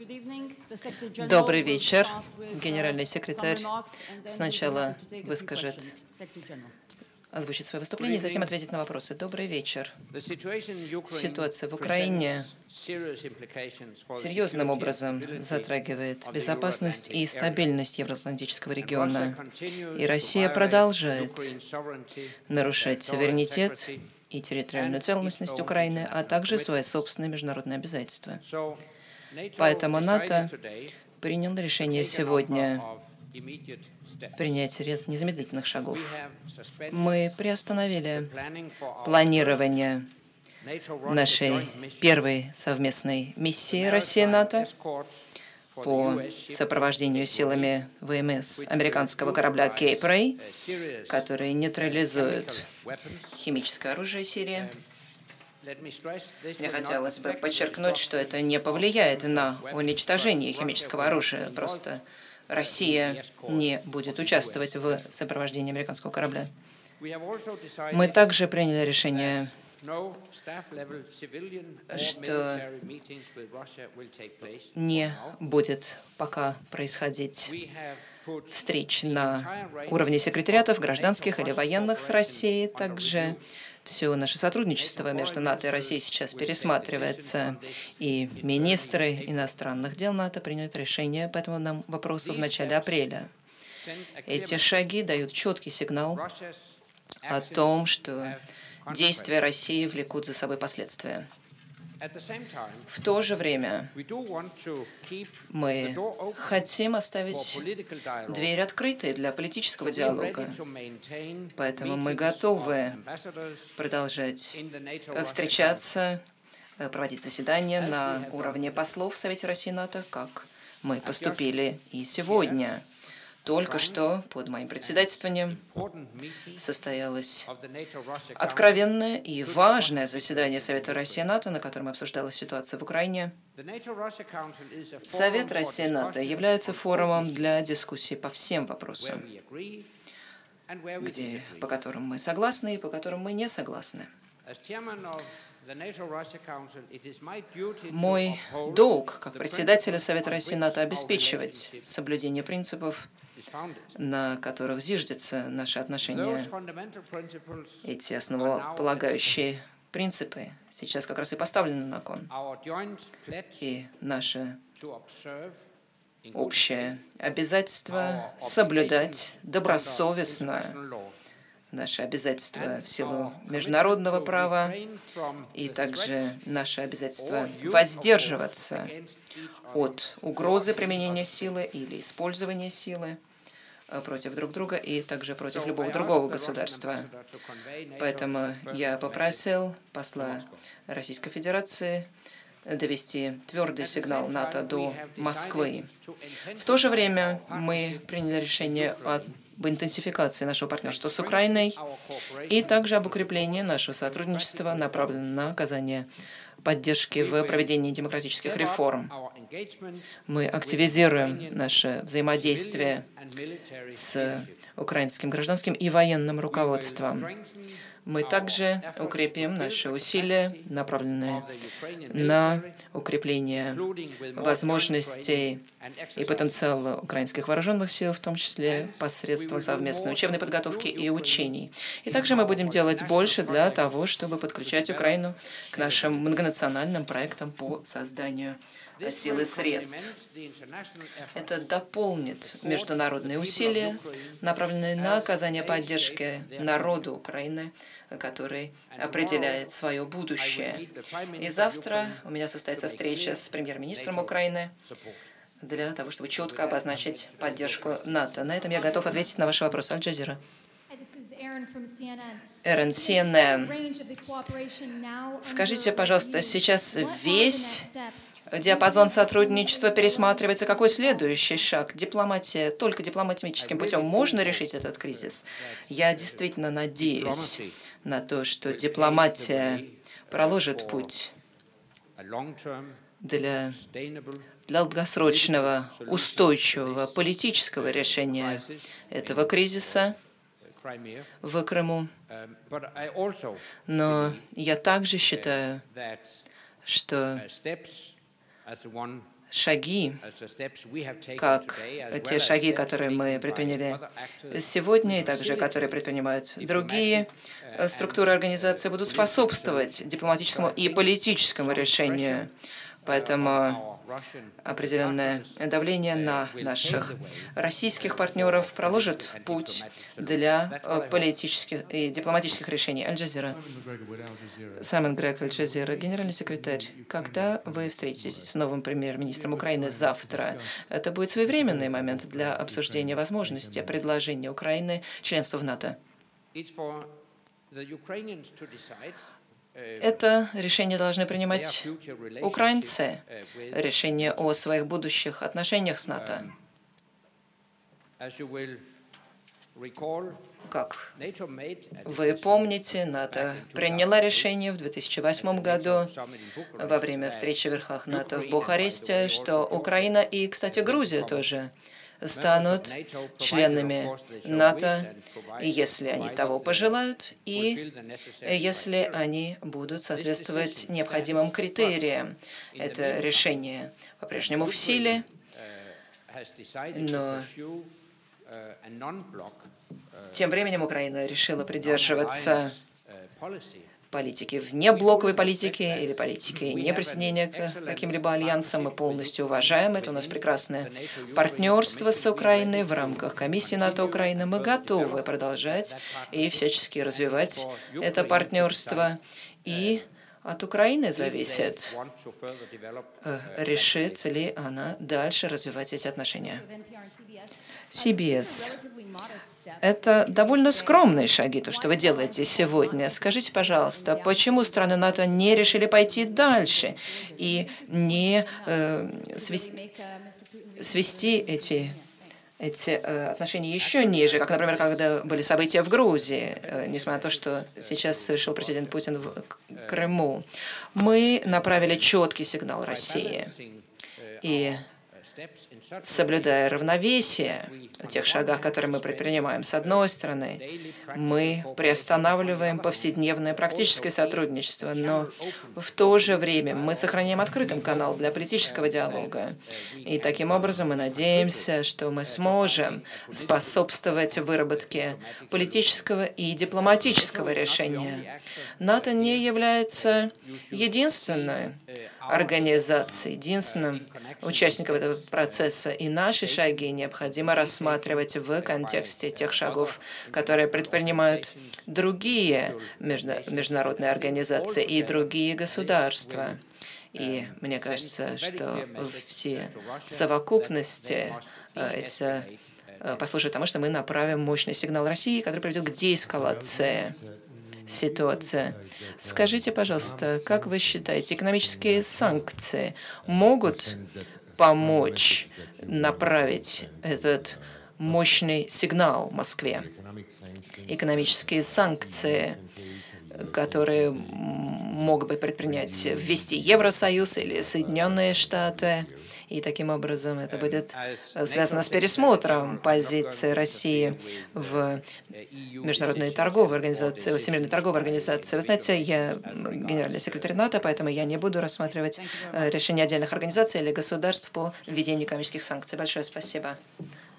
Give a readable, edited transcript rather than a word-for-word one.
Добрый вечер. Генеральный секретарь сначала озвучит свое выступление, затем ответит на вопросы. Добрый вечер. Ситуация в Украине серьезным образом затрагивает безопасность и стабильность Евроатлантического региона. И Россия продолжает нарушать суверенитет и территориальную целостность Украины, а также свои собственные международные обязательства. Поэтому НАТО принял решение сегодня принять ряд незамедлительных шагов. Мы приостановили планирование нашей первой совместной миссии Россия-НАТО по сопровождению силами ВМС американского корабля Cape Ray, который нейтрализует химическое оружие Сирии. Мне хотелось бы подчеркнуть, что это не повлияет на уничтожение химического оружия. Просто Россия не будет участвовать в сопровождении американского корабля. Мы также приняли решение, что не будет пока происходить встреч на уровне секретариатов, гражданских или военных с Россией. Также все наше сотрудничество между НАТО и Россией сейчас пересматривается, и министры иностранных дел НАТО примут решение по этому вопросу в начале апреля. Эти шаги дают четкий сигнал о том, что действия России влекут за собой последствия. В то же время мы хотим оставить дверь открытой для политического диалога, поэтому мы готовы продолжать встречаться, проводить заседания на уровне послов в Совете России и НАТО, как мы поступили и сегодня. Только что под моим председательствованием состоялось откровенное и важное заседание Совета России и НАТО, на котором обсуждалась ситуация в Украине. Совет России и НАТО является форумом для дискуссий по всем вопросам, по которым мы согласны и по которым мы не согласны. Мой долг, как председателя Совета России и НАТО, обеспечивать соблюдение принципов, на которых зиждятся наши отношения. Эти основополагающие принципы сейчас как раз и поставлены на кон. И наше общее обязательство соблюдать добросовестно наши обязательства в силу международного права и также наше обязательство воздерживаться от угрозы применения силы или использования силы против друг друга и также против любого другого государства. Поэтому я попросил посла Российской Федерации довести твердый сигнал НАТО до Москвы. В то же время мы приняли решение об интенсификации нашего партнерства с Украиной и также об укреплении нашего сотрудничества, направленного на оказание поддержки в проведении демократических реформ. Мы активизируем наше взаимодействие с украинским гражданским и военным руководством. Мы также укрепим наши усилия, направленные на укрепление возможностей и потенциала украинских вооруженных сил, в том числе посредством совместной учебной подготовки и учений. И также мы будем делать больше для того, чтобы подключать Украину к нашим многонациональным проектам по созданию сил и средств. Это дополнит международные усилия, направленные на оказание поддержки народу Украины, который определяет свое будущее. И завтра у меня состоится встреча с премьер-министром Украины для того, чтобы четко обозначить поддержку НАТО. На этом я готов ответить на ваши вопросы. Аль-Джазира. Эрен, CNN. Скажите, пожалуйста, сейчас весь диапазон сотрудничества пересматривается. Какой следующий шаг? Дипломатия, только дипломатическим путем можно решить этот кризис? Я действительно надеюсь на то, что дипломатия проложит путь для долгосрочного, устойчивого политического решения этого кризиса в Крыму. Но я также считаю, что шаги, как те шаги, которые мы предприняли сегодня, и также которые предпринимают другие структуры организации, будут способствовать дипломатическому и политическому решению. Поэтому определенное давление на наших российских партнеров проложит путь для политических и дипломатических решений. Аль-Джазира. Саймон Грег, Аль-Джазира, генеральный секретарь. Когда вы встретитесь с новым премьер-министром Украины завтра? Это будет своевременный момент для обсуждения возможности предложения Украины членства в НАТО. Это решение должны принимать украинцы, решение о своих будущих отношениях с НАТО. Как вы помните, НАТО приняла решение в 2008 году во время встречи в верхах НАТО в Бухаресте, что Украина и, кстати, Грузия тоже станут членами НАТО, если они того пожелают, и если они будут соответствовать необходимым критериям. Это решение по-прежнему в силе, но тем временем Украина решила придерживаться политики внеблоковой политики или политики неприсоединения к каким-либо альянсам. Мы полностью уважаем это. У нас прекрасное партнерство с Украиной в рамках комиссии НАТО Украины. Мы готовы продолжать и всячески развивать это партнерство. И от Украины зависит, решит ли она дальше развивать эти отношения. CBS. Это довольно скромные шаги, то, что вы делаете сегодня. Скажите, пожалуйста, почему страны НАТО не решили пойти дальше и не свести эти отношения еще ниже, как, например, когда были события в Грузии, несмотря на то, что сейчас совершил президент Путин в Крыму. Мы направили четкий сигнал России. И соблюдая равновесие в тех шагах, которые мы предпринимаем, с одной стороны, мы приостанавливаем повседневное практическое сотрудничество, но в то же время мы сохраняем открытым канал для политического диалога. И таким образом мы надеемся, что мы сможем способствовать выработке политического и дипломатического решения. НАТО не является единственной организацией, единственным участником этого процесса, и наши шаги необходимо рассматривать в контексте тех шагов, которые предпринимают другие международные организации и другие государства. И мне кажется, что все совокупности послужат тому, что мы направим мощный сигнал России, который приведет к деэскалации ситуации. Скажите, пожалуйста, как вы считаете, экономические санкции могут помочь направить этот мощный сигнал Москве? Экономические санкции, которые мог бы предпринять ввести Евросоюз или Соединенные Штаты. И таким образом это будет связано с пересмотром позиции России в Международной торговой организации, в Всемирной торговой организации. Вы знаете, я генеральный секретарь НАТО, поэтому я не буду рассматривать решения отдельных организаций или государств по введению экономических санкций. Большое спасибо.